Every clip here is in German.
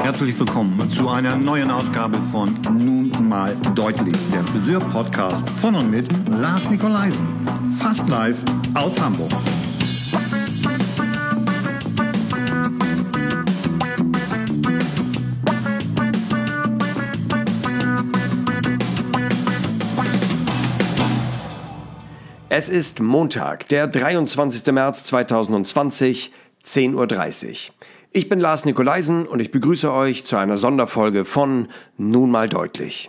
Herzlich willkommen zu einer neuen Ausgabe von Nun mal deutlich, der Friseur-Podcast von und mit Lars Nikolaisen. Fast live aus Hamburg. Es ist Montag, der 23. März 2020, 10:30 Uhr. Ich bin Lars Nikolaisen und ich begrüße euch zu einer Sonderfolge von Nun mal deutlich.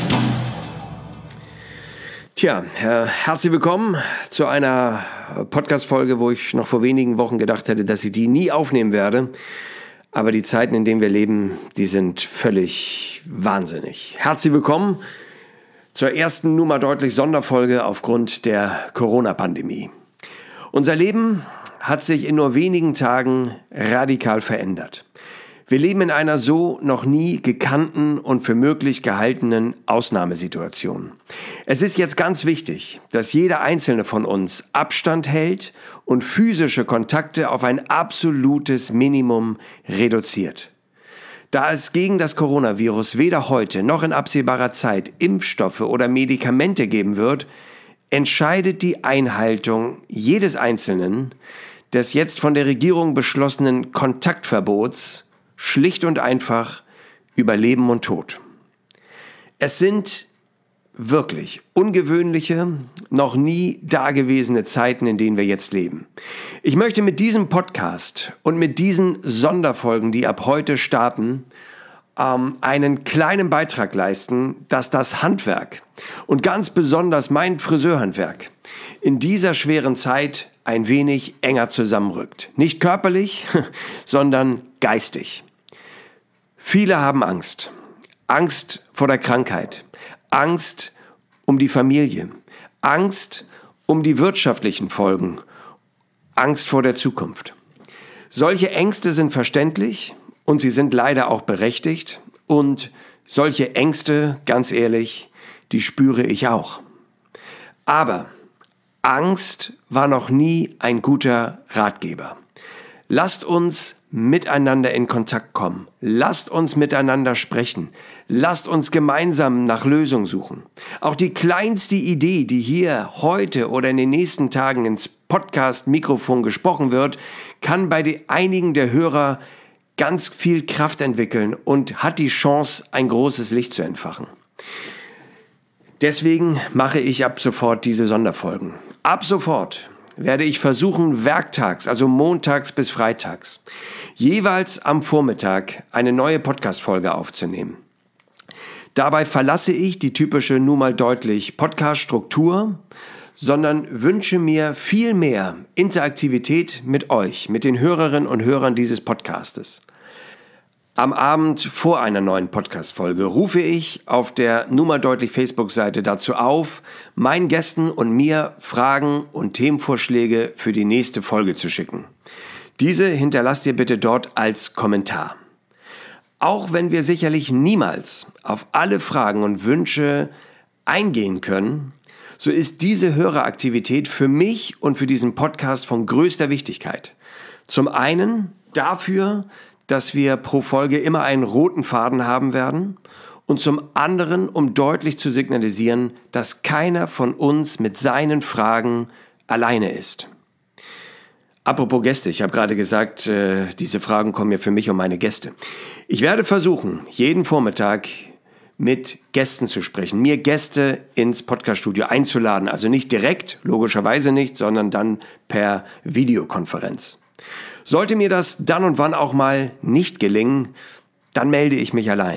Tja, herzlich willkommen zu einer Podcast-Folge, wo ich noch vor wenigen Wochen gedacht hätte, dass ich die nie aufnehmen werde. Aber die Zeiten, in denen wir leben, die sind völlig wahnsinnig. Herzlich willkommen zur ersten Nun mal deutlich Sonderfolge aufgrund der Corona-Pandemie. Unser Leben hat sich in nur wenigen Tagen radikal verändert. Wir leben in einer so noch nie gekannten und für möglich gehaltenen Ausnahmesituation. Es ist jetzt ganz wichtig, dass jeder Einzelne von uns Abstand hält und physische Kontakte auf ein absolutes Minimum reduziert. Da es gegen das Coronavirus weder heute noch in absehbarer Zeit Impfstoffe oder Medikamente geben wird, entscheidet die Einhaltung jedes Einzelnen des jetzt von der Regierung beschlossenen Kontaktverbots schlicht und einfach über Leben und Tod. Es sind wirklich ungewöhnliche, noch nie dagewesene Zeiten, in denen wir jetzt leben. Ich möchte mit diesem Podcast und mit diesen Sonderfolgen, die ab heute starten, einen kleinen Beitrag leisten, dass das Handwerk und ganz besonders mein Friseurhandwerk in dieser schweren Zeit ein wenig enger zusammenrückt. Nicht körperlich, sondern geistig. Viele haben Angst. Angst vor der Krankheit. Angst um die Familie. Angst um die wirtschaftlichen Folgen. Angst vor der Zukunft. Solche Ängste sind verständlich und sie sind leider auch berechtigt. Und solche Ängste, ganz ehrlich, die spüre ich auch. Aber Angst war noch nie ein guter Ratgeber. Lasst uns miteinander in Kontakt kommen. Lasst uns miteinander sprechen. Lasst uns gemeinsam nach Lösungen suchen. Auch die kleinste Idee, die hier heute oder in den nächsten Tagen ins Podcast-Mikrofon gesprochen wird, kann bei einigen der Hörer ganz viel Kraft entwickeln und hat die Chance, ein großes Licht zu entfachen. Deswegen mache ich ab sofort diese Sonderfolgen. Ab sofort werde ich versuchen, werktags, also montags bis freitags, jeweils am Vormittag eine neue Podcast-Folge aufzunehmen. Dabei verlasse ich die typische Nun mal deutlich Podcast-Struktur, sondern wünsche mir viel mehr Interaktivität mit euch, mit den Hörerinnen und Hörern dieses Podcastes. Am Abend vor einer neuen Podcast-Folge rufe ich auf der Nun mal deutlich Facebook-Seite dazu auf, meinen Gästen und mir Fragen und Themenvorschläge für die nächste Folge zu schicken. Diese hinterlasst ihr bitte dort als Kommentar. Auch wenn wir sicherlich niemals auf alle Fragen und Wünsche eingehen können, so ist diese Höreraktivität für mich und für diesen Podcast von größter Wichtigkeit. Zum einen dafür, dass wir pro Folge immer einen roten Faden haben werden und zum anderen, um deutlich zu signalisieren, dass keiner von uns mit seinen Fragen alleine ist. Apropos Gäste, ich habe gerade gesagt, diese Fragen kommen ja für mich und meine Gäste. Ich werde versuchen, jeden Vormittag mit Gästen zu sprechen, mir Gäste ins Podcaststudio einzuladen, also nicht direkt, logischerweise nicht, sondern dann per Videokonferenz. Sollte mir das dann und wann auch mal nicht gelingen, dann melde ich mich allein.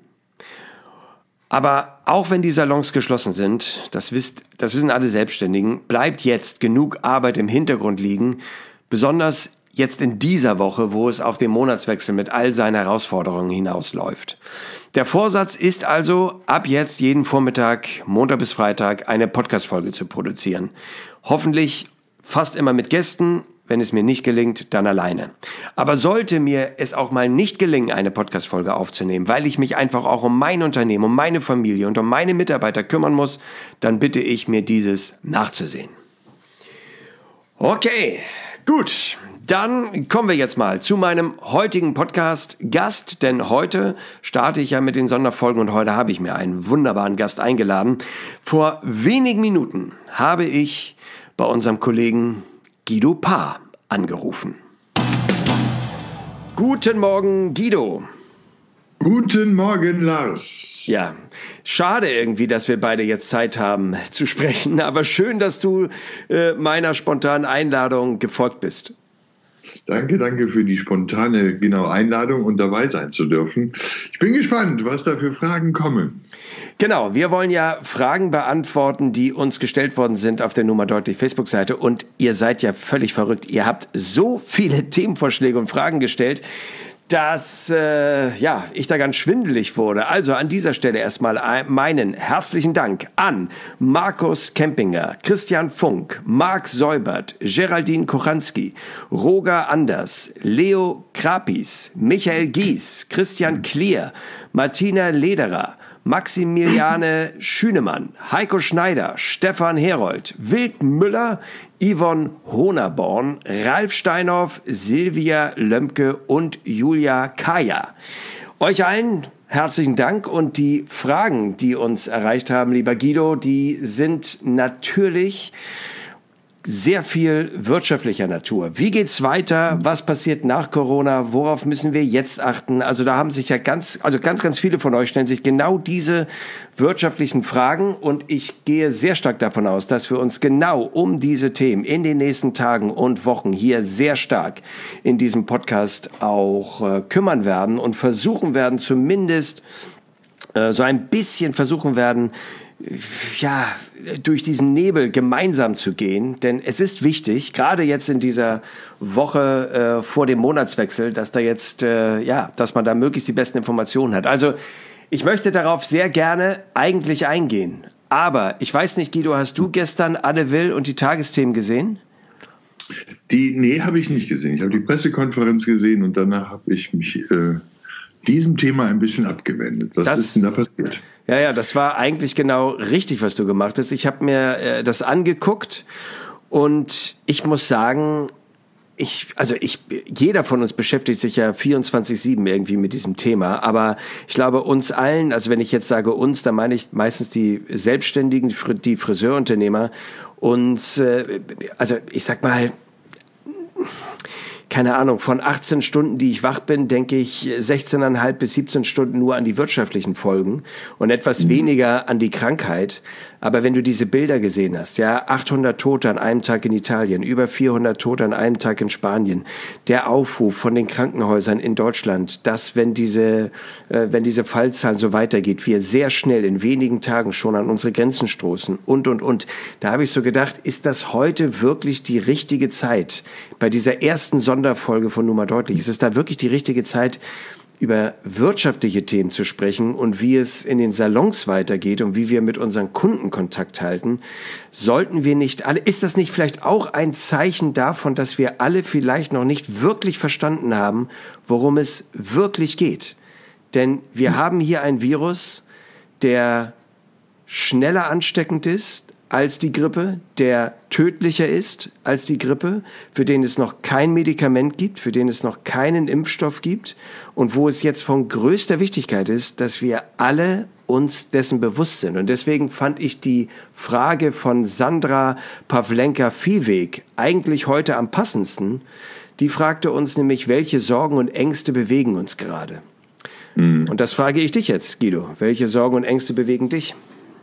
Aber auch wenn die Salons geschlossen sind, das wissen alle Selbstständigen, bleibt jetzt genug Arbeit im Hintergrund liegen, besonders jetzt in dieser Woche, wo es auf den Monatswechsel mit all seinen Herausforderungen hinausläuft. Der Vorsatz ist also, ab jetzt jeden Vormittag, Montag bis Freitag, eine Podcast-Folge zu produzieren. Hoffentlich fast immer mit Gästen. Wenn es mir nicht gelingt, dann alleine. Aber sollte mir es auch mal nicht gelingen, eine Podcast-Folge aufzunehmen, weil ich mich einfach auch um mein Unternehmen, um meine Familie und um meine Mitarbeiter kümmern muss, dann bitte ich mir dieses nachzusehen. Okay, gut. Dann kommen wir jetzt mal zu meinem heutigen Podcast-Gast, denn heute starte ich ja mit den Sonderfolgen und heute habe ich mir einen wunderbaren Gast eingeladen. Vor wenigen Minuten habe ich bei unserem Kollegen Guido Paar angerufen. Guten Morgen, Guido. Guten Morgen, Lars. Ja, schade irgendwie, dass wir beide jetzt Zeit haben zu sprechen, aber schön, dass du meiner spontanen Einladung gefolgt bist. Danke für die spontane Einladung und dabei sein zu dürfen. Ich bin gespannt, was da für Fragen kommen. Genau, wir wollen ja Fragen beantworten, die uns gestellt worden sind auf der Nummer Deutlich Facebook-Seite und ihr seid ja völlig verrückt. Ihr habt so viele Themenvorschläge und Fragen gestellt, dass ich da ganz schwindelig wurde. Also an dieser Stelle erstmal meinen herzlichen Dank an Markus Kempinger, Christian Funk, Marc Seubert, Geraldine Kochanski, Roger Anders, Leo Krapis, Michael Gies, Christian Klier, Martina Lederer, Maximiliane Schünemann, Heiko Schneider, Stefan Herold, Wild Müller, Yvonne Honerborn, Ralf Steinhoff, Silvia Lömke und Julia Kaya. Euch allen herzlichen Dank und die Fragen, die uns erreicht haben, lieber Guido, die sind natürlich sehr viel wirtschaftlicher Natur. Wie geht's weiter? Was passiert nach Corona? Worauf müssen wir jetzt achten? Also da haben sich ja ganz viele von euch stellen sich genau diese wirtschaftlichen Fragen und ich gehe sehr stark davon aus, dass wir uns genau um diese Themen in den nächsten Tagen und Wochen hier sehr stark in diesem Podcast auch kümmern werden und versuchen werden, zumindest so ein bisschen versuchen werden, durch diesen Nebel gemeinsam zu gehen, denn es ist wichtig, gerade jetzt in dieser Woche vor dem Monatswechsel, dass da jetzt, dass man da möglichst die besten Informationen hat. Also ich möchte darauf sehr gerne eigentlich eingehen, aber ich weiß nicht, Guido, hast du gestern Anne Will und die Tagesthemen gesehen? Nee, habe ich nicht gesehen. Ich habe die Pressekonferenz gesehen und danach habe ich mich diesem Thema ein bisschen abgewendet. Was ist denn da passiert? Ja, das war eigentlich genau richtig, was du gemacht hast. Ich habe mir das angeguckt und ich muss sagen, jeder von uns beschäftigt sich ja 24/7 irgendwie mit diesem Thema, aber ich glaube uns allen, also wenn ich jetzt sage uns, dann meine ich meistens die Selbstständigen, die Friseurunternehmer und ich sag mal, keine Ahnung, von 18 Stunden, die ich wach bin, denke ich 16,5 bis 17 Stunden nur an die wirtschaftlichen Folgen und etwas weniger an die Krankheit. Aber wenn du diese Bilder gesehen hast, 800 Tote an einem Tag in Italien, über 400 Tote an einem Tag in Spanien, der Aufruf von den Krankenhäusern in Deutschland, dass wenn diese Fallzahl so weitergeht, wir sehr schnell in wenigen Tagen schon an unsere Grenzen stoßen und. Da habe ich so gedacht, ist das heute wirklich die richtige Zeit? Bei dieser ersten Sonderfolge von Nummer Deutlich, ist es da wirklich die richtige Zeit, über wirtschaftliche Themen zu sprechen und wie es in den Salons weitergeht und wie wir mit unseren Kunden Kontakt halten, sollten wir nicht alle, ist das nicht vielleicht auch ein Zeichen davon, dass wir alle vielleicht noch nicht wirklich verstanden haben, worum es wirklich geht? Denn wir haben hier ein Virus, der schneller ansteckend ist als die Grippe, der tödlicher ist als die Grippe, für den es noch kein Medikament gibt, für den es noch keinen Impfstoff gibt und wo es jetzt von größter Wichtigkeit ist, dass wir alle uns dessen bewusst sind. Und deswegen fand ich die Frage von Sandra Pawlenka-Viehweg eigentlich heute am passendsten. Die fragte uns nämlich, welche Sorgen und Ängste bewegen uns gerade? Und das frage ich dich jetzt, Guido. Welche Sorgen und Ängste bewegen dich?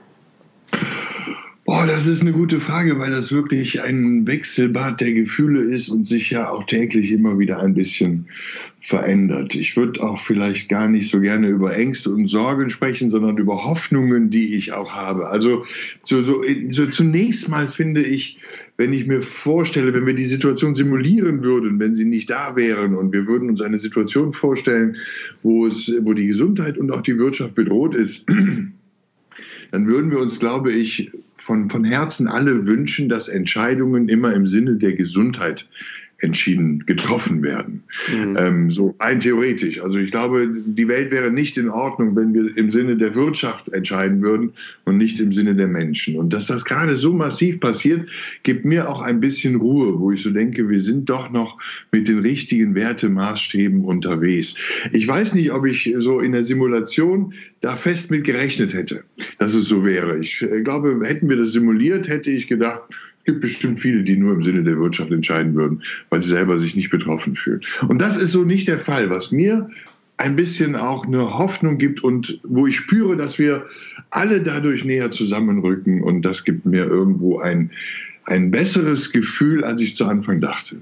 Das ist eine gute Frage, weil das wirklich ein Wechselbad der Gefühle ist und sich ja auch täglich immer wieder ein bisschen verändert. Ich würde auch vielleicht gar nicht so gerne über Ängste und Sorgen sprechen, sondern über Hoffnungen, die ich auch habe. Also zunächst mal finde ich, wenn ich mir vorstelle, wenn wir die Situation simulieren würden, wenn sie nicht da wären und wir würden uns eine Situation vorstellen, wo die Gesundheit und auch die Wirtschaft bedroht ist, dann würden wir uns, glaube ich, von Herzen alle wünschen, dass Entscheidungen immer im Sinne der Gesundheit entschieden getroffen werden. So rein theoretisch. Also ich glaube, die Welt wäre nicht in Ordnung, wenn wir im Sinne der Wirtschaft entscheiden würden und nicht im Sinne der Menschen. Und dass das gerade so massiv passiert, gibt mir auch ein bisschen Ruhe, wo ich so denke, wir sind doch noch mit den richtigen Wertemaßstäben unterwegs. Ich weiß nicht, ob ich so in der Simulation da fest mit gerechnet hätte, dass es so wäre. Ich glaube, hätten wir das simuliert, hätte ich gedacht, es gibt bestimmt viele, die nur im Sinne der Wirtschaft entscheiden würden, weil sie selber sich nicht betroffen fühlen. Und das ist so nicht der Fall, was mir ein bisschen auch eine Hoffnung gibt und wo ich spüre, dass wir alle dadurch näher zusammenrücken. Und das gibt mir irgendwo ein besseres Gefühl, als ich zu Anfang dachte.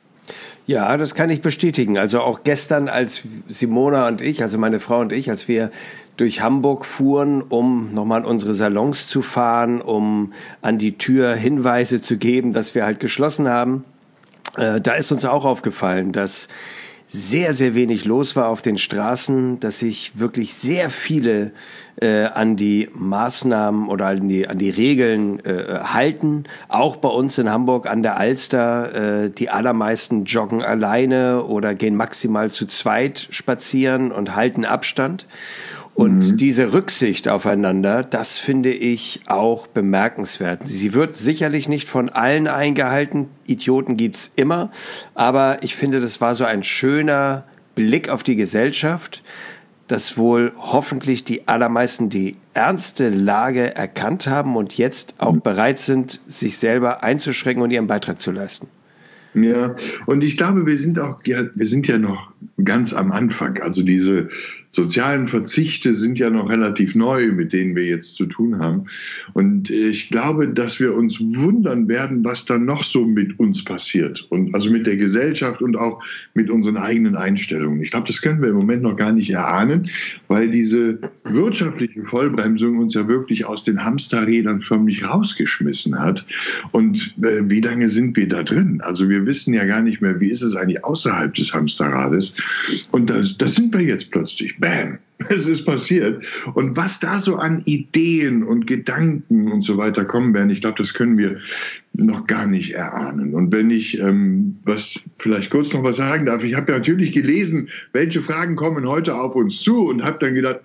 Ja, das kann ich bestätigen. Also auch gestern, als Simona und ich, also meine Frau und ich, als wir durch Hamburg fuhren, um nochmal in unsere Salons zu fahren, um an die Tür Hinweise zu geben, dass wir halt geschlossen haben, da ist uns auch aufgefallen, dass sehr, sehr wenig los war auf den Straßen, dass sich wirklich sehr viele an die Maßnahmen oder an die Regeln halten. Auch bei uns in Hamburg an der Alster, die allermeisten joggen alleine oder gehen maximal zu zweit spazieren und halten Abstand. Und diese Rücksicht aufeinander, das finde ich auch bemerkenswert. Sie wird sicherlich nicht von allen eingehalten. Idioten gibt's immer. Aber ich finde, das war so ein schöner Blick auf die Gesellschaft, dass wohl hoffentlich die allermeisten die ernste Lage erkannt haben und jetzt auch bereit sind, sich selber einzuschränken und ihren Beitrag zu leisten. Ja, und ich glaube, wir sind ja noch ganz am Anfang. Also diese sozialen Verzichte sind ja noch relativ neu, mit denen wir jetzt zu tun haben. Und ich glaube, dass wir uns wundern werden, was dann noch so mit uns passiert. Und also mit der Gesellschaft und auch mit unseren eigenen Einstellungen. Ich glaube, das können wir im Moment noch gar nicht erahnen, weil diese wirtschaftliche Vollbremsung uns ja wirklich aus den Hamsterrädern förmlich rausgeschmissen hat. Und wie lange sind wir da drin? Also wir wissen ja gar nicht mehr, wie ist es eigentlich außerhalb des Hamsterrades. Und das sind wir jetzt plötzlich. Bam! Es ist passiert. Und was da so an Ideen und Gedanken und so weiter kommen werden, ich glaube, das können wir noch gar nicht erahnen. Und wenn ich vielleicht kurz noch was sagen darf, ich habe ja natürlich gelesen, welche Fragen kommen heute auf uns zu und habe dann gedacht,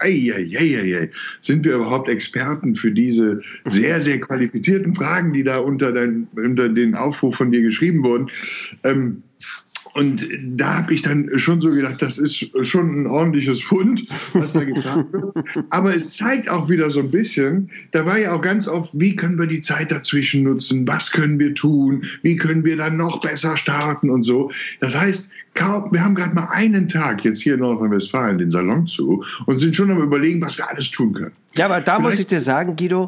sind wir überhaupt Experten für diese sehr, sehr qualifizierten Fragen, die da unter den Aufruf von dir geschrieben wurden. Und da habe ich dann schon so gedacht, das ist schon ein ordentliches Fund, was da gefragt wird. Aber es zeigt auch wieder so ein bisschen, da war ja auch ganz oft, wie können wir die Zeit dazwischen nutzen, was können wir tun, wie können wir dann noch besser starten und so. Das heißt, wir haben gerade mal einen Tag jetzt hier in Nordrhein-Westfalen den Salon zu und sind schon am Überlegen, was wir alles tun können. Ja, aber da muss ich dir sagen, Guido,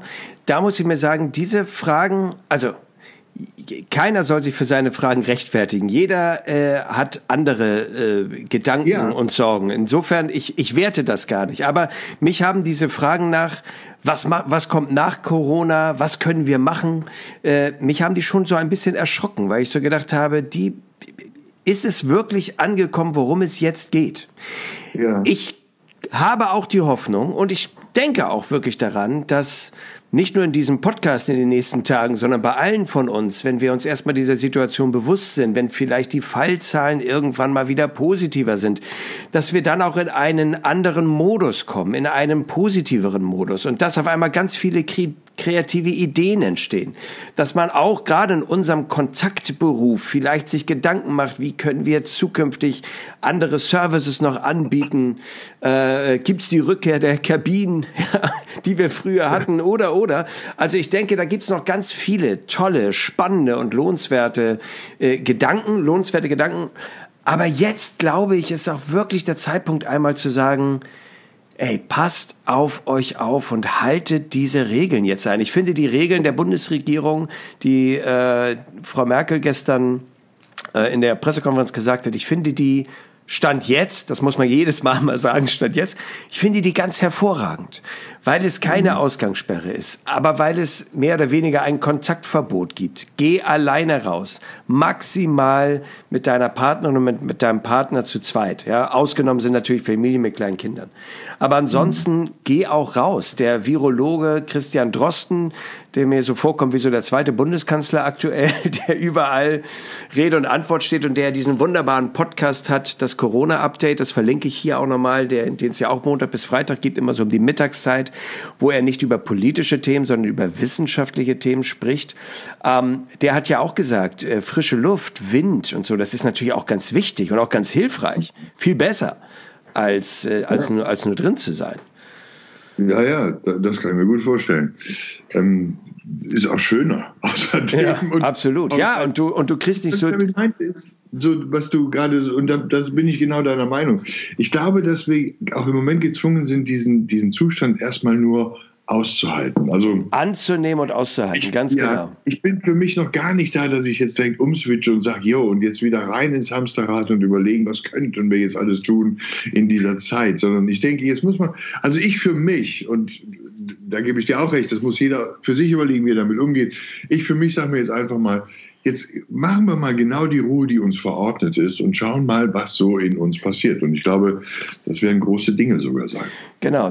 diese Fragen, also keiner soll sich für seine Fragen rechtfertigen. Jeder hat andere Gedanken und Sorgen. Insofern, ich werte das gar nicht. Aber mich haben diese Fragen nach, was kommt nach Corona, was können wir machen, mich haben die schon so ein bisschen erschrocken, weil ich so gedacht habe, ist es wirklich angekommen, worum es jetzt geht? Ja. Ich habe auch die Hoffnung und ich denke auch wirklich daran, dass nicht nur in diesem Podcast in den nächsten Tagen, sondern bei allen von uns, wenn wir uns erstmal dieser Situation bewusst sind, wenn vielleicht die Fallzahlen irgendwann mal wieder positiver sind, dass wir dann auch in einen anderen Modus kommen, in einen positiveren Modus und dass auf einmal ganz viele kreative Ideen entstehen. Dass man auch gerade in unserem Kontaktberuf vielleicht sich Gedanken macht, wie können wir zukünftig andere Services noch anbieten? Gibt's die Rückkehr der Kabinen, die wir früher hatten oder? Also ich denke, da gibt's noch ganz viele tolle, spannende und lohnenswerte Gedanken. Aber jetzt, glaube ich, ist auch wirklich der Zeitpunkt, einmal zu sagen, ey, passt auf euch auf und haltet diese Regeln jetzt ein. Ich finde die Regeln der Bundesregierung, die Frau Merkel gestern in der Pressekonferenz gesagt hat, ich finde die Stand jetzt, das muss man jedes Mal sagen, Stand jetzt, ich finde die ganz hervorragend, weil es keine Ausgangssperre ist, aber weil es mehr oder weniger ein Kontaktverbot gibt. Geh alleine raus, maximal mit deiner Partnerin und mit deinem Partner zu zweit. Ja, ausgenommen sind natürlich Familien mit kleinen Kindern. Aber ansonsten geh auch raus. Der Virologe Christian Drosten, der mir so vorkommt wie so der zweite Bundeskanzler aktuell, der überall Rede und Antwort steht und der diesen wunderbaren Podcast hat, das Corona-Update, das verlinke ich hier auch nochmal, den es ja auch Montag bis Freitag gibt, immer so um die Mittagszeit, wo er nicht über politische Themen, sondern über wissenschaftliche Themen spricht. Der hat ja auch gesagt, frische Luft, Wind und so, das ist natürlich auch ganz wichtig und auch ganz hilfreich. Viel besser, als nur drin zu sein. Ja, das kann ich mir gut vorstellen. Ist auch schöner. Außerdem. Ja, absolut. Ja, und du kriegst nicht so... Was du gerade, und das bin ich genau deiner Meinung. Ich glaube, dass wir auch im Moment gezwungen sind, diesen Zustand erstmal nur auszuhalten. Also anzunehmen und auszuhalten, ganz genau. Ich bin für mich noch gar nicht da, dass ich jetzt direkt umswitche und sage, und jetzt wieder rein ins Hamsterrad und überlegen, was könnten wir jetzt alles tun in dieser Zeit. Sondern ich denke, jetzt muss man, also ich für mich, und da gebe ich dir auch recht, das muss jeder für sich überlegen, wie er damit umgeht. Ich für mich sage mir jetzt einfach mal, jetzt machen wir mal genau die Ruhe, die uns verordnet ist und schauen mal, was so in uns passiert. Und ich glaube, das werden große Dinge sogar sein. Genau,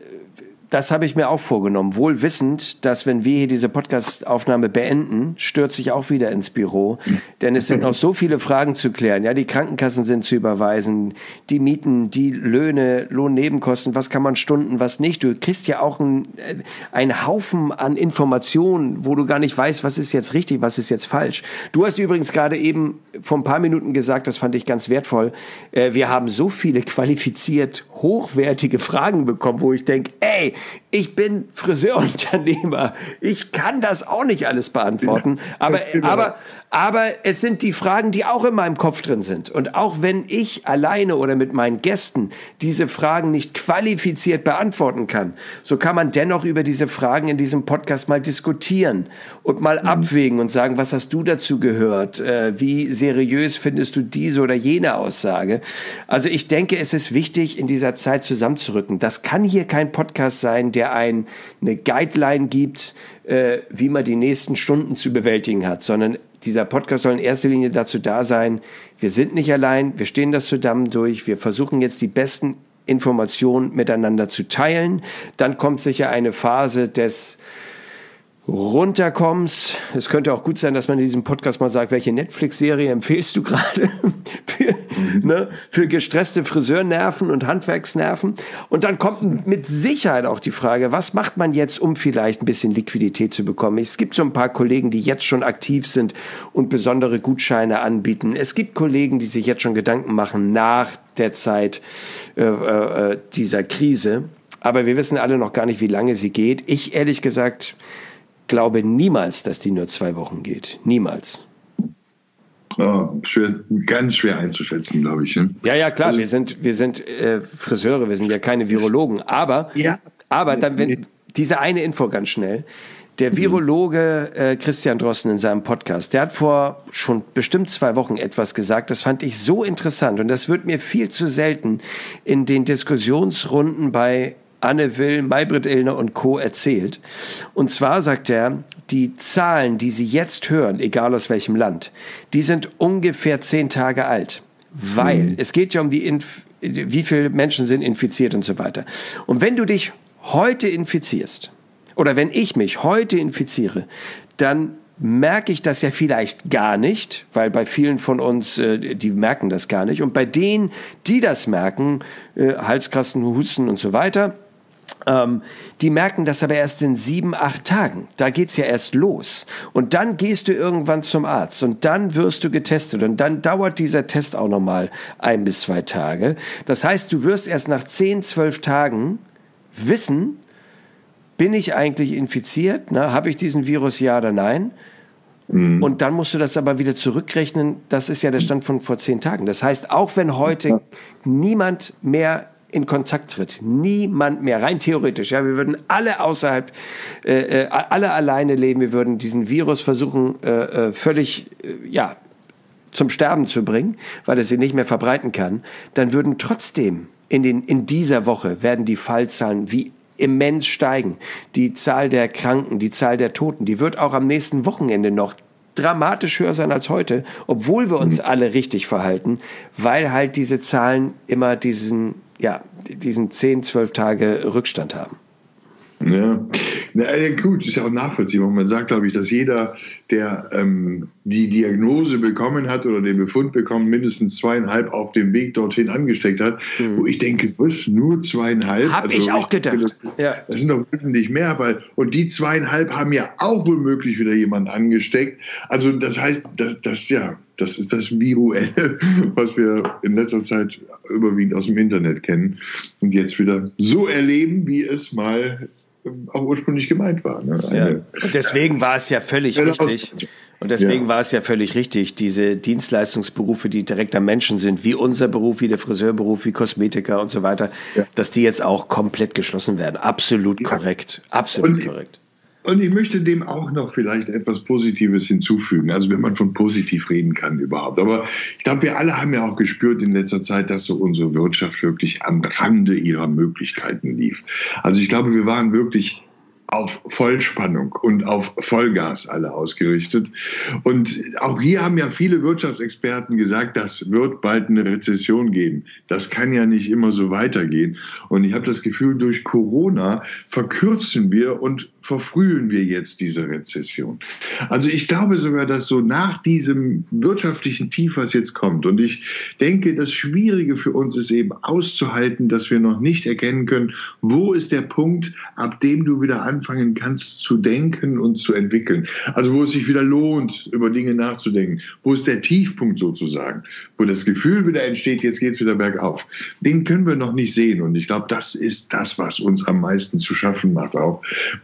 das habe ich mir auch vorgenommen, wohl wissend, dass wenn wir hier diese Podcast-Aufnahme beenden, stürze ich auch wieder ins Büro, denn es sind noch so viele Fragen zu klären. Ja, die Krankenkassen sind zu überweisen, die Mieten, die Löhne, Lohnnebenkosten, was kann man stunden, was nicht. Du kriegst ja auch einen Haufen an Informationen, wo du gar nicht weißt, was ist jetzt richtig, was ist jetzt falsch. Du hast übrigens gerade eben vor ein paar Minuten gesagt, das fand ich ganz wertvoll, wir haben so viele qualifiziert hochwertige Fragen bekommen, wo ich denke, ich bin Friseurunternehmer, ich kann das auch nicht alles beantworten, aber es sind die Fragen, die auch in meinem Kopf drin sind. Und auch wenn ich alleine oder mit meinen Gästen diese Fragen nicht qualifiziert beantworten kann, so kann man dennoch über diese Fragen in diesem Podcast mal diskutieren und mal abwägen und sagen, was hast du dazu gehört? Wie seriös findest du diese oder jene Aussage? Also ich denke, es ist wichtig, in dieser Zeit zusammenzurücken. Das kann hier kein Podcast sein, der eine Guideline gibt, wie man die nächsten Stunden zu bewältigen hat, sondern dieser Podcast soll in erster Linie dazu da sein, wir sind nicht allein, wir stehen das zusammen durch, wir versuchen jetzt die besten Informationen miteinander zu teilen. Dann kommt sicher eine Phase des Runterkommens. Es könnte auch gut sein, dass man in diesem Podcast mal sagt, welche Netflix-Serie empfehlst du gerade für gestresste Friseurnerven und Handwerksnerven? Und dann kommt mit Sicherheit auch die Frage, was macht man jetzt, um vielleicht ein bisschen Liquidität zu bekommen? Es gibt so ein paar Kollegen, die jetzt schon aktiv sind und besondere Gutscheine anbieten. Es gibt Kollegen, die sich jetzt schon Gedanken machen nach der Zeit dieser Krise. Aber wir wissen alle noch gar nicht, wie lange sie geht. Ich ehrlich gesagt glaube niemals, dass die nur 2 Wochen geht. Niemals. Ganz schwer einzuschätzen, glaube ich. Ne? Ja, klar, also, wir sind Friseure, wir sind ja keine Virologen. Aber dann, diese eine Info ganz schnell. Der Virologe Christian Drosten in seinem Podcast, der hat vor schon bestimmt 2 Wochen etwas gesagt, das fand ich so interessant und das wird mir viel zu selten in den Diskussionsrunden bei Anne Will, Maybrit Illner und Co. erzählt. Und zwar sagt er, die Zahlen, die Sie jetzt hören, egal aus welchem Land, die sind ungefähr 10 Tage alt. Weil es geht ja um wie viele Menschen sind infiziert und so weiter. Und wenn du dich heute infizierst, oder wenn ich mich heute infiziere, dann merke ich das ja vielleicht gar nicht, weil bei vielen von uns, die merken das gar nicht. Und bei denen, die das merken, Halskratzen, Husten und so weiter, die merken das aber erst in 7, 8 Tagen. Da geht's ja erst los. Und dann gehst du irgendwann zum Arzt und dann wirst du getestet und dann dauert dieser Test auch nochmal 1 bis 2 Tage. Das heißt, du wirst erst nach 10, 12 Tagen wissen, bin ich eigentlich infiziert? Habe ich diesen Virus, ja oder nein? Und dann musst du das aber wieder zurückrechnen. Das ist ja der Stand von vor 10 Tagen. Das heißt, auch wenn heute niemand mehr in Kontakt tritt, niemand mehr, rein theoretisch, ja, wir würden alle außerhalb, alle alleine leben, wir würden diesen Virus versuchen, völlig, zum Sterben zu bringen, weil es sich nicht mehr verbreiten kann, dann würden trotzdem in dieser Woche werden die Fallzahlen wie immens steigen. Die Zahl der Kranken, die Zahl der Toten, die wird auch am nächsten Wochenende noch dramatisch höher sein als heute, obwohl wir uns alle richtig verhalten, weil halt diese Zahlen immer diesen 10, 12 Tage Rückstand haben. Ja, gut, ist ja auch nachvollziehbar. Man sagt, glaube ich, dass jeder, der die Diagnose bekommen hat oder den Befund bekommen, mindestens 2,5 auf dem Weg dorthin angesteckt hat. Wo ich denke, was, nur 2,5? Hab ich auch gedacht. Das sind doch wesentlich mehr. Und die 2,5 haben ja auch womöglich wieder jemand angesteckt. Also das heißt, das ist das Viruelle, was wir in letzter Zeit überwiegend aus dem Internet kennen und jetzt wieder so erleben, wie es mal auch ursprünglich gemeint war. Ne? Und deswegen war es ja völlig richtig. Und deswegen war es ja völlig richtig, diese Dienstleistungsberufe, die direkt am Menschen sind, wie unser Beruf, wie der Friseurberuf, wie Kosmetiker und so weiter, dass die jetzt auch komplett geschlossen werden. Absolut korrekt. Absolut korrekt. Und ich möchte dem auch noch vielleicht etwas Positives hinzufügen, also wenn man von positiv reden kann überhaupt. Aber ich glaube, wir alle haben ja auch gespürt in letzter Zeit, dass so unsere Wirtschaft wirklich am Rande ihrer Möglichkeiten lief. Also ich glaube, wir waren wirklich auf Vollspannung und auf Vollgas alle ausgerichtet. Und auch hier haben ja viele Wirtschaftsexperten gesagt, das wird bald eine Rezession geben. Das kann ja nicht immer so weitergehen. Und ich habe das Gefühl, durch Corona verkürzen wir und verfrühen wir jetzt diese Rezession. Also ich glaube sogar, dass so nach diesem wirtschaftlichen Tief, was jetzt kommt, und ich denke, das Schwierige für uns ist eben auszuhalten, dass wir noch nicht erkennen können, wo ist der Punkt, ab dem du wieder anfangen kannst zu denken und zu entwickeln. Also wo es sich wieder lohnt, über Dinge nachzudenken. Wo ist der Tiefpunkt sozusagen, wo das Gefühl wieder entsteht, jetzt geht es wieder bergauf. Den können wir noch nicht sehen. Und ich glaube, das ist das, was uns am meisten zu schaffen macht auch.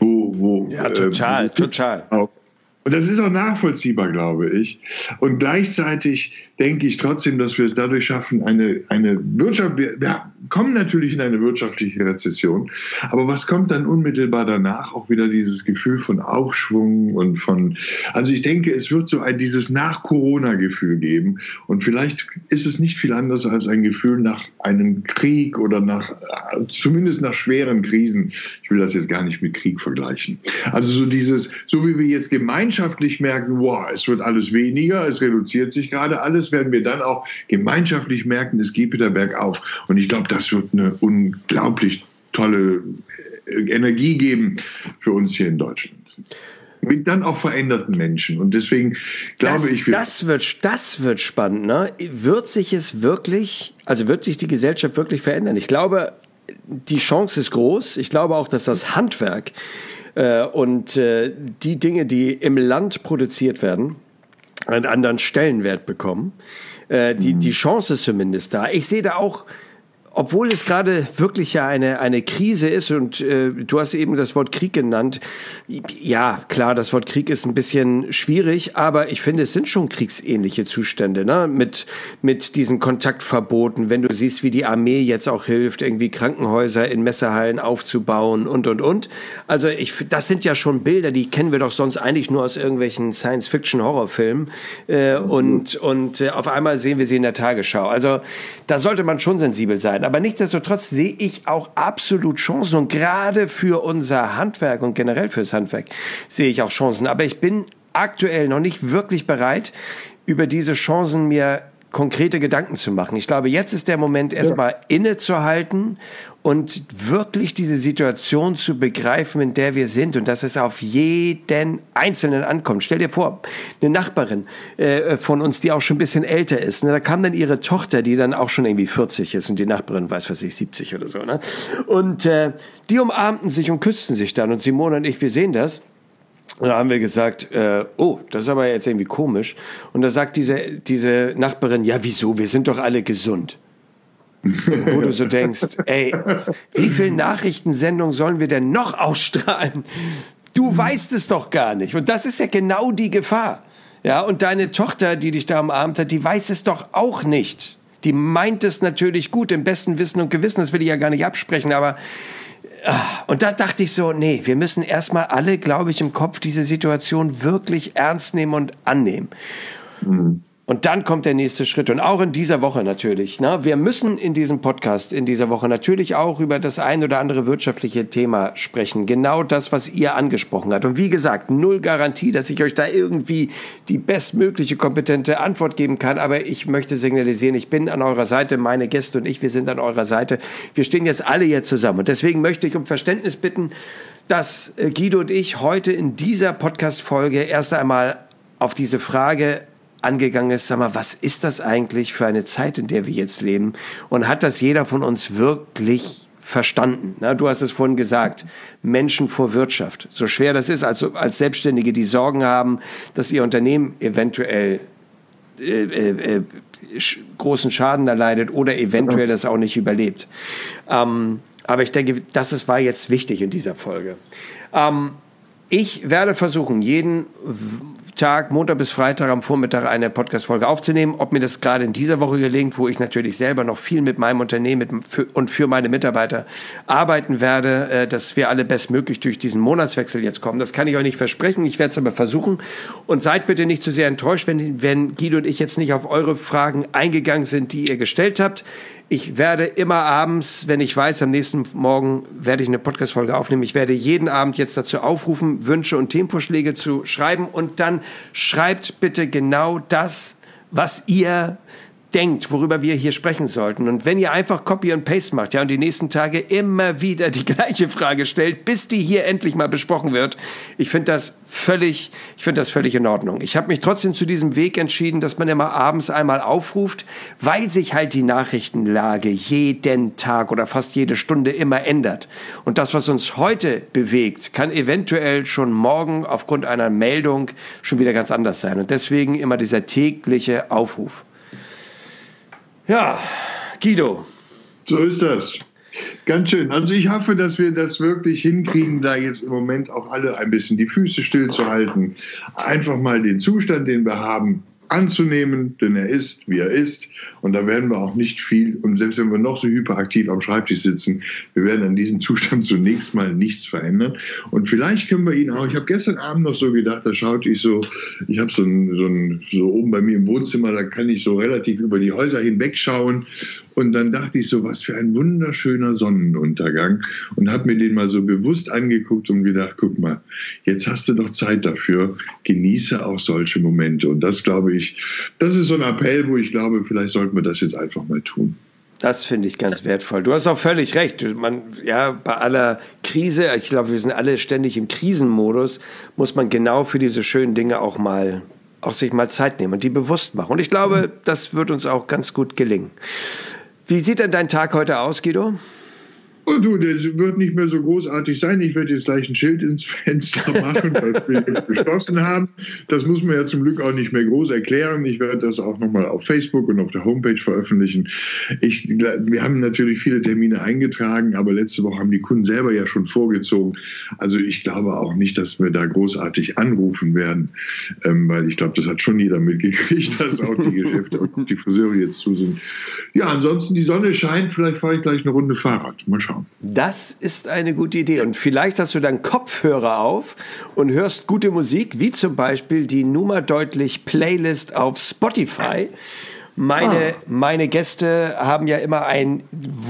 Total. Und das ist auch nachvollziehbar, glaube ich. Und gleichzeitig denke ich trotzdem, dass wir es dadurch schaffen, eine Wirtschaft, wir kommen natürlich in eine wirtschaftliche Rezession, aber was kommt dann unmittelbar danach? Auch wieder dieses Gefühl von Aufschwung und also ich denke, es wird so dieses Nach-Corona-Gefühl geben und vielleicht ist es nicht viel anders als ein Gefühl nach einem Krieg oder zumindest nach schweren Krisen. Ich will das jetzt gar nicht mit Krieg vergleichen. Also so wie wir jetzt gemeinschaftlich merken, wow, es wird alles weniger, es reduziert sich gerade alles, werden wir dann auch gemeinschaftlich merken, es geht wieder bergauf. Und ich glaube, das wird eine unglaublich tolle Energie geben für uns hier in Deutschland. Mit dann auch veränderten Menschen. Und deswegen glaube ich... Das wird spannend. Ne? Wird sich die Gesellschaft wirklich verändern? Ich glaube, die Chance ist groß. Ich glaube auch, dass das Handwerk und die Dinge, die im Land produziert werden, einen anderen Stellenwert bekommen. Die Chance ist zumindest da. Ich sehe da auch, obwohl es gerade wirklich ja eine Krise ist und du hast eben das Wort Krieg genannt. Ja, klar, das Wort Krieg ist ein bisschen schwierig, aber ich finde, es sind schon kriegsähnliche Zustände, ne? Mit diesen Kontaktverboten, wenn du siehst, wie die Armee jetzt auch hilft, irgendwie Krankenhäuser in Messehallen aufzubauen und. Also das sind ja schon Bilder, die kennen wir doch sonst eigentlich nur aus irgendwelchen Science-Fiction-Horrorfilmen und auf einmal sehen wir sie in der Tagesschau. Also da sollte man schon sensibel sein. Aber nichtsdestotrotz sehe ich auch absolut Chancen und gerade für unser Handwerk und generell fürs Handwerk sehe ich auch Chancen. Aber ich bin aktuell noch nicht wirklich bereit, über diese Chancen mir konkrete Gedanken zu machen. Ich glaube, jetzt ist der Moment, erstmal innezuhalten und wirklich diese Situation zu begreifen, in der wir sind und dass es auf jeden Einzelnen ankommt. Stell dir vor, eine Nachbarin von uns, die auch schon ein bisschen älter ist, ne, da kam dann ihre Tochter, die dann auch schon irgendwie 40 ist und die Nachbarin, weiß was ich, 70 oder so. Ne? Und die umarmten sich und küssten sich dann und Simone und ich, wir sehen das. Und da haben wir gesagt, oh, das ist aber jetzt irgendwie komisch. Und da sagt diese Nachbarin, ja, wieso? Wir sind doch alle gesund. Wo du so denkst, ey, wie viele Nachrichtensendungen sollen wir denn noch ausstrahlen? Du weißt es doch gar nicht. Und das ist ja genau die Gefahr. Ja, und deine Tochter, die dich da umarmt hat, die weiß es doch auch nicht. Die meint es natürlich gut, im besten Wissen und Gewissen, das will ich ja gar nicht absprechen, aber und da dachte ich so, nee, wir müssen erstmal alle, glaube ich, im Kopf diese Situation wirklich ernst nehmen und annehmen. Und Und dann kommt der nächste Schritt. Und auch in dieser Woche natürlich. Ne? Wir müssen in diesem Podcast in dieser Woche natürlich auch über das ein oder andere wirtschaftliche Thema sprechen. Genau das, was ihr angesprochen habt. Und wie gesagt, null Garantie, dass ich euch da irgendwie die bestmögliche, kompetente Antwort geben kann. Aber ich möchte signalisieren, ich bin an eurer Seite, meine Gäste und ich, wir sind an eurer Seite. Wir stehen jetzt alle hier zusammen. Und deswegen möchte ich um Verständnis bitten, dass Guido und ich heute in dieser Podcast-Folge erst einmal auf diese Frage angegangen ist, sag mal, was ist das eigentlich für eine Zeit, in der wir jetzt leben? Und hat das jeder von uns wirklich verstanden? Na, du hast es vorhin gesagt, Menschen vor Wirtschaft. So schwer das ist, also als Selbstständige, die Sorgen haben, dass ihr Unternehmen eventuell großen Schaden erleidet oder eventuell das auch nicht überlebt. Aber ich denke, war jetzt wichtig in dieser Folge. Ich werde versuchen, jeden Tag, Montag bis Freitag am Vormittag eine Podcast-Folge aufzunehmen. Ob mir das gerade in dieser Woche gelingt, wo ich natürlich selber noch viel mit meinem Unternehmen und für meine Mitarbeiter arbeiten werde, dass wir alle bestmöglich durch diesen Monatswechsel jetzt kommen. Das kann ich euch nicht versprechen. Ich werde es aber versuchen. Und seid bitte nicht zu sehr enttäuscht, wenn Guido und ich jetzt nicht auf eure Fragen eingegangen sind, die ihr gestellt habt. Ich werde immer abends, wenn ich weiß, am nächsten Morgen werde ich eine Podcast-Folge aufnehmen. Ich werde jeden Abend jetzt dazu aufrufen, Wünsche und Themenvorschläge zu schreiben. Und dann schreibt bitte genau das, was ihr denkt, worüber wir hier sprechen sollten. Und wenn ihr einfach Copy und Paste macht, ja, und die nächsten Tage immer wieder die gleiche Frage stellt, bis die hier endlich mal besprochen wird, ich finde das völlig in Ordnung. Ich habe mich trotzdem zu diesem Weg entschieden, dass man immer abends einmal aufruft, weil sich halt die Nachrichtenlage jeden Tag oder fast jede Stunde immer ändert. Und das, was uns heute bewegt, kann eventuell schon morgen aufgrund einer Meldung schon wieder ganz anders sein. Und deswegen immer dieser tägliche Aufruf. Ja, Guido. So ist das. Ganz schön. Also ich hoffe, dass wir das wirklich hinkriegen, da jetzt im Moment auch alle ein bisschen die Füße stillzuhalten. Einfach mal den Zustand, den wir haben, anzunehmen, denn er ist, wie er ist. Und da werden wir auch nicht viel, und selbst wenn wir noch so hyperaktiv am Schreibtisch sitzen, wir werden an diesem Zustand zunächst mal nichts verändern. Und vielleicht können wir ihn auch, ich habe gestern Abend noch so gedacht, da schaute ich so, ich habe so oben bei mir im Wohnzimmer, da kann ich so relativ über die Häuser hinwegschauen. Und dann dachte ich so, was für ein wunderschöner Sonnenuntergang, und habe mir den mal so bewusst angeguckt und gedacht, guck mal, jetzt hast du doch Zeit dafür, genieße auch solche Momente. Und das, glaube ich, das ist so ein Appell, wo ich glaube, vielleicht sollten wir das jetzt einfach mal tun. Das finde ich ganz wertvoll. Du hast auch völlig recht. Bei aller Krise, ich glaube, wir sind alle ständig im Krisenmodus, muss man genau für diese schönen Dinge auch sich mal Zeit nehmen und die bewusst machen. Und ich glaube, das wird uns auch ganz gut gelingen. Wie sieht denn dein Tag heute aus, Guido? Oh du, der wird nicht mehr so großartig sein. Ich werde jetzt gleich ein Schild ins Fenster machen, das wir jetzt beschlossen haben. Das muss man ja zum Glück auch nicht mehr groß erklären. Ich werde das auch nochmal auf Facebook und auf der Homepage veröffentlichen. Wir haben natürlich viele Termine eingetragen, aber letzte Woche haben die Kunden selber ja schon vorgezogen. Also ich glaube auch nicht, dass wir da großartig anrufen werden, weil ich glaube, das hat schon jeder mitgekriegt, dass auch die Geschäfte und die Friseure jetzt zu sind. Ja, ansonsten die Sonne scheint. Vielleicht fahre ich gleich eine Runde Fahrrad. Mal schauen. Das ist eine gute Idee. Und vielleicht hast du dann Kopfhörer auf und hörst gute Musik, wie zum Beispiel die Nummer deutlich Playlist auf Spotify. Meine Gäste haben ja immer einen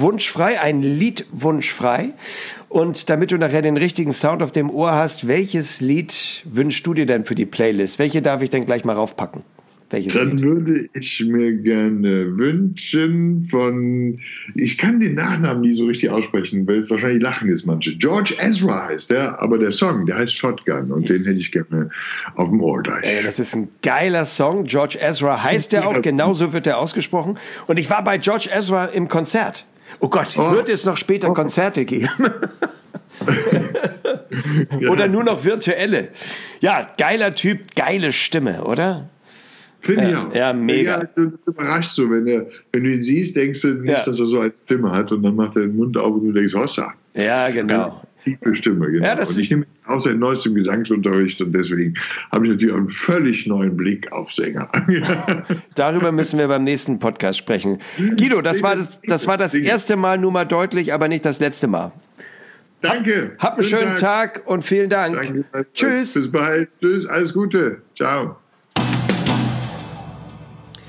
Liedwunsch frei. Und damit du nachher den richtigen Sound auf dem Ohr hast, welches Lied wünschst du dir denn für die Playlist? Welche darf ich denn gleich mal raufpacken? Dann würde ich mir gerne wünschen ich kann den Nachnamen nie so richtig aussprechen, weil es wahrscheinlich lachen ist manche. George Ezra heißt der, aber der Song, der heißt Shotgun, und den hätte ich gerne auf dem Ohr gleich. Das ist ein geiler Song. George Ezra heißt der auch, genauso wird er ausgesprochen. Und ich war bei George Ezra im Konzert. Oh Gott, wird es noch später Konzerte geben? Oder nur noch virtuelle? Ja, geiler Typ, geile Stimme, oder? Finde ich auch. Ja, mega. Ja, du überrascht so, wenn du ihn siehst, denkst du nicht, dass er so eine Stimme hat, und dann macht er den Mund auf und du denkst, Hossa. Ja, genau. Eine tiefe Stimme, genau. Ja, und ich nehme auch seit neuestem Gesangsunterricht, und deswegen habe ich natürlich einen völlig neuen Blick auf Sänger. Darüber müssen wir beim nächsten Podcast sprechen. Guido, das war das erste Mal nur mal deutlich, aber nicht das letzte Mal. Danke. Hab einen schönen Tag und vielen Dank. Danke. Tschüss. Bis bald. Tschüss, alles Gute. Ciao.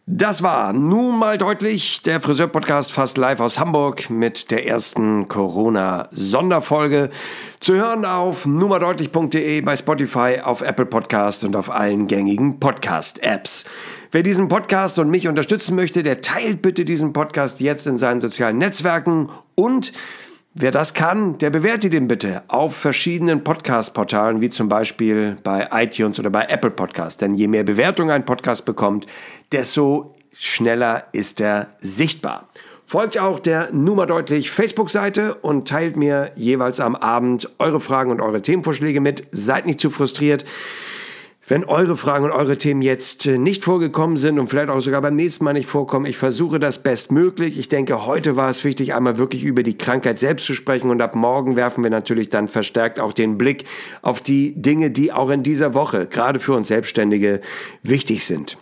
Das war nun mal deutlich der Friseur-Podcast fast live aus Hamburg mit der ersten Corona-Sonderfolge. Zu hören auf nummerdeutlich.de, bei Spotify, auf Apple Podcast und auf allen gängigen Podcast-Apps. Wer diesen Podcast und mich unterstützen möchte, der teilt bitte diesen Podcast jetzt in seinen sozialen Netzwerken und wer das kann, der bewertet ihn bitte auf verschiedenen Podcast-Portalen, wie zum Beispiel bei iTunes oder bei Apple Podcast. Denn je mehr Bewertungen ein Podcast bekommt, desto schneller ist er sichtbar. Folgt auch der Nummer deutlich Facebook-Seite und teilt mir jeweils am Abend eure Fragen und eure Themenvorschläge mit. Seid nicht zu frustriert, wenn eure Fragen und eure Themen jetzt nicht vorgekommen sind und vielleicht auch sogar beim nächsten Mal nicht vorkommen. Ich versuche das bestmöglich. Ich denke, heute war es wichtig, einmal wirklich über die Krankheit selbst zu sprechen. Und ab morgen werfen wir natürlich dann verstärkt auch den Blick auf die Dinge, die auch in dieser Woche, gerade für uns Selbstständige, wichtig sind.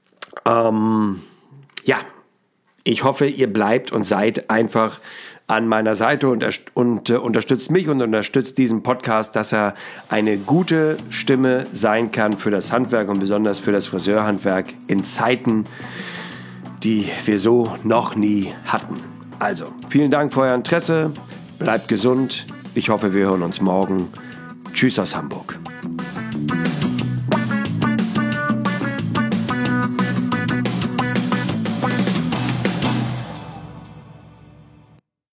Ich hoffe, ihr bleibt und seid einfach an meiner Seite und unterstützt mich und unterstützt diesen Podcast, dass er eine gute Stimme sein kann für das Handwerk und besonders für das Friseurhandwerk in Zeiten, die wir so noch nie hatten. Also, vielen Dank für euer Interesse, bleibt gesund, ich hoffe, wir hören uns morgen. Tschüss aus Hamburg.